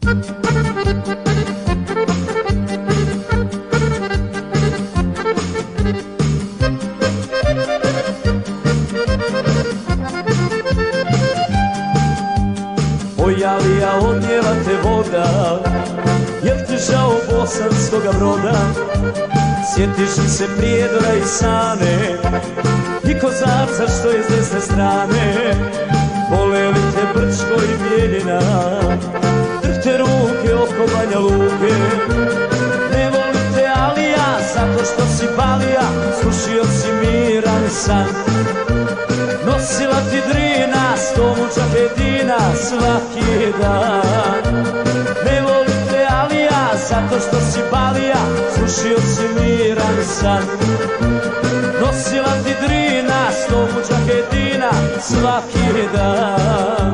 Alija, odnijela te voda, jel ti žao Bosanskoga Broda? Sjetiš li se Prijedora i Sane i Kozarca što je s desne strane? Bole li te Brčko i Bijeljina, drhte ruke oko Banja Luke? Ne voli te Alija zato što si balija, srušio si miran san. Nosila ti Drina, stomučak jedina svaki dan. Ne voli te Alija zato što si balija, srušio si miran san. Nosila ti Drina, stomučak jedina svaki dan.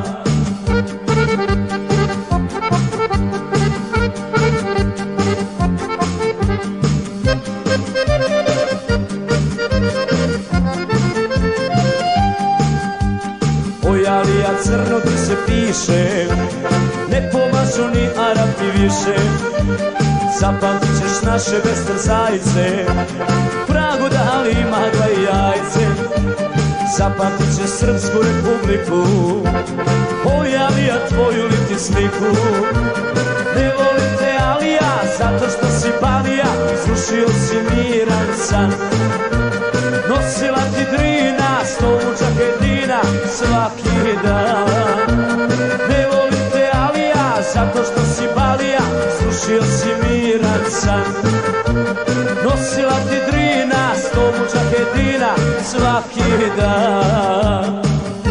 Oj Alija, crno ti se piše, ne pomažu ni Arapi više. Zapamtit ćeš naše vestercajce, Pragu dali magla i jajce. Zapamtit ćeš Srpsku republiku, oj Alija, tvoju li ti sliku? Ne voli te Alija zato što si balija, srušio si miran san. Nosila ti Drina, stomučak jedina svaki dan. Ne voli te Alija zato što si balija, srušio si miran san. Nosila ti Drina, stomučak jedina svaki dan.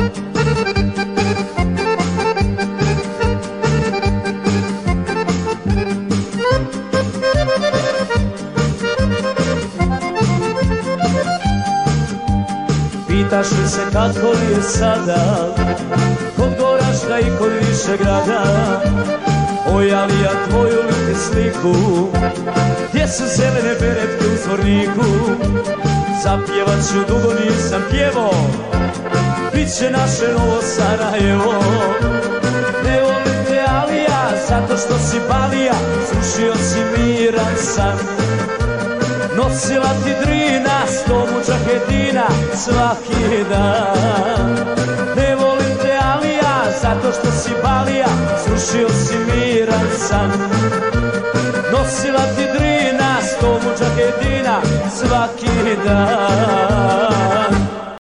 Pitaš li se kako li je sada, kod Goražda i kod Višegrada? Oj Alija, tvoju li te sliku, gdje su zelene beretke u Zvorniku? Zapjevat ću, dugo nisam pjevo, bit će naše novo Sarajevo. Ne voli te Alija zato što si balija, srušio si miran san. Nosila ti Drina, stomučak jedina svaki dan. Ne volim te Alija zato što si balija, srušio si miran san. Nosila ti Drina, stomučak jedina svaki dan.